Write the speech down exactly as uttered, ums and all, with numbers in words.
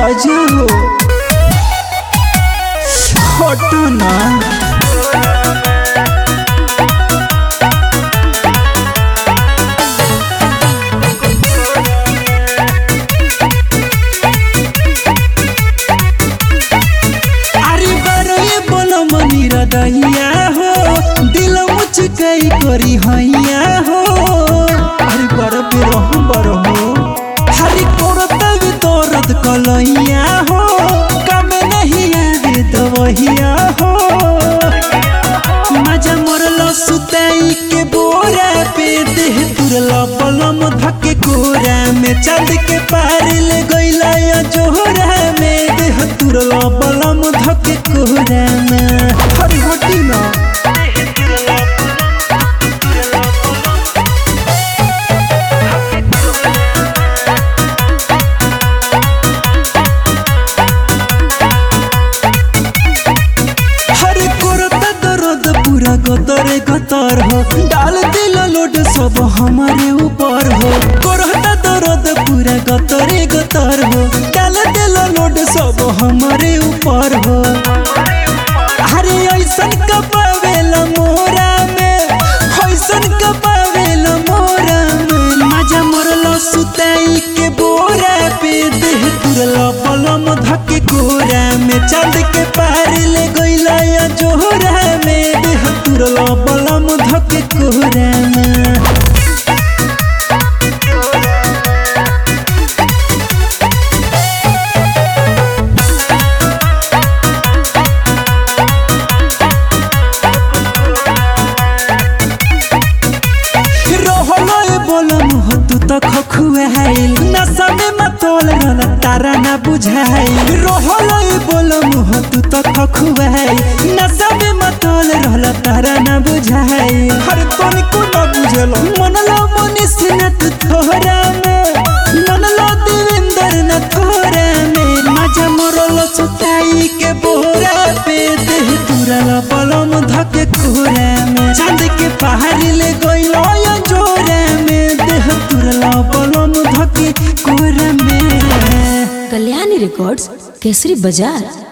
आजा हो हटो ना। अरे बारो ये बोलो मनीरा दहिया हो दिल मुचकाई करी हैया हो। अरे बारो बेरो बारो हो हरी कोरता भी दर्द कलैया हो काम नहीं आवे दवहिया हो। मजा मोरलो सुताई के बोरा पे देह तुरला पलम धके कोरा में चांद के पार ले गइला या जोहरा में देह तुरला पलम धके कोरा में। हरी हटी ना पूरा गतरे गतर हो डाल दिल लोड सब हमारे ऊपर हो। करता दर्द पूरा गतरे गतर हो डाल दिल लोड सब हमारे ऊपर हो। अरे ऐसन कपावेला मोरा में ऐसन कपावेला मोरा में मजा मोरलो सुताई के बोरा पे देह तुरला पलम धके कोरा में चांद के पार ले गइला या जोहरा में देह तुरला पलम धके कोरा में। तू तो खखुआइल नशा में मतोल रहला तारा ना बुझाइल। रोहल बोलो मुह तू तो खखुआइल नशा में मतोल रहला तारा ना बुझाइल। हर तोनी को ना बुझेलो मनलो मनीष न तू थोरा में मनलो देवेंद्र न थोरा में मजा मोरलो सुताई के बोरा पे देह तुरला पलम धके कोरा में चांद के पहाड़ ले गइलो या जोरा में देह तुरला पलम धके कोरा में। कल्याणी रिकॉर्ड्स केसरी बाजार।